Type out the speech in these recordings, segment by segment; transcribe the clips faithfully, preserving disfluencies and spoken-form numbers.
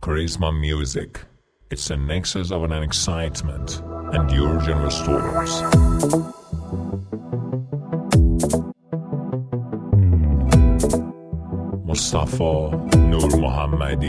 Charisma music. It's a nexus of an excitement and your generous storms. مصطفی نور محمدی.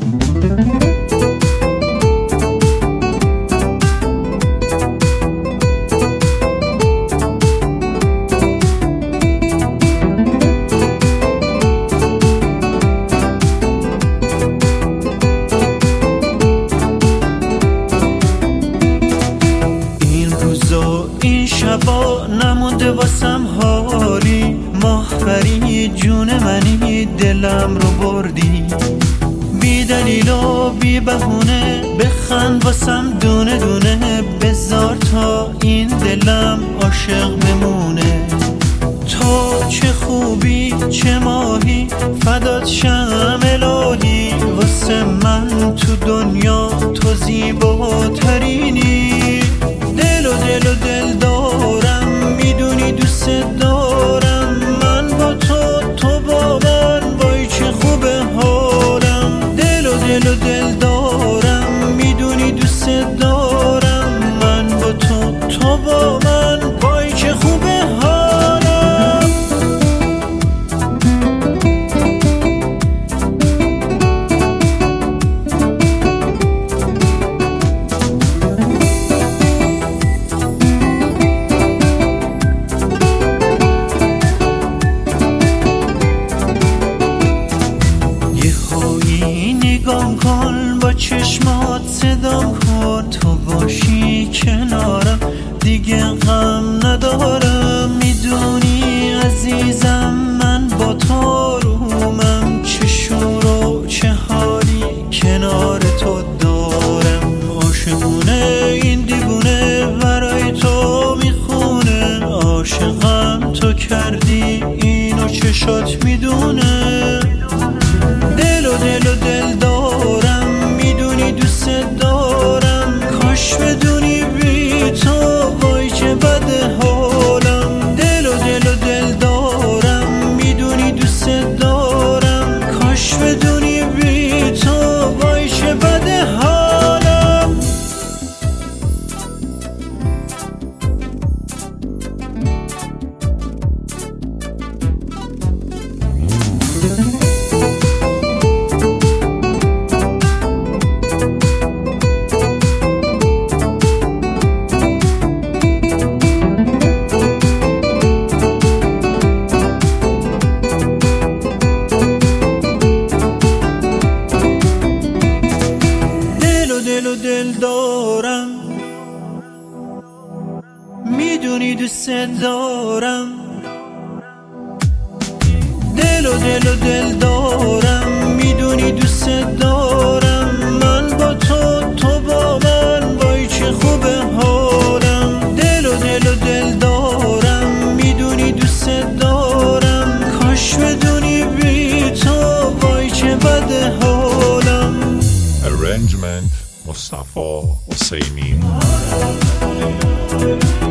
این شبا نمونده واسم حالی، ماهوری جون منی دلم رو بردی، بی دلیل و بی بهونه بخند واسم دونه دونه، بذار تا این دلم عاشق بمونه. تو چه خوبی چه ماهی فدات شم الهی، واسه من تو دنیا تو زیباترینی. دل و دل و دل دارم میدونی دوست دارم، من با تو تو با من، وای چه خوبه حالم. دل و دل و دل دارم میدونی دوست دارم، من با تو تو با من، وای چه خوبه حالم. نگام کن با چشمات صدام کن، تو باشی کنارم دیگه غم ندارم. میدونی عزیزم من با تو رومم، چه شور و چه حالی کنار تو دارم. عاشقونه این دیوونه برای تو میخونه، عاشقم تو کردی اینو چشات میدونه. دل و دل و دل دارم میدونی دوست دارم، کاش بدونی بی تو وای چه بده حالم. دل و دل و دل دارم میدونی دوست دارم، کاش بدونی بی تو وای چه بده حالم. دل و دل دارم میدونی دوست دارم، دل و دل و دل دارم میدونی دوست دارم، من با تو تو با من، وای چه خوبه حالم. دل و دل و دل دارم میدونی دوست دارم، کاش بدونی بی تو وای چه بده حالم. Arrangement مصطفی حسینی.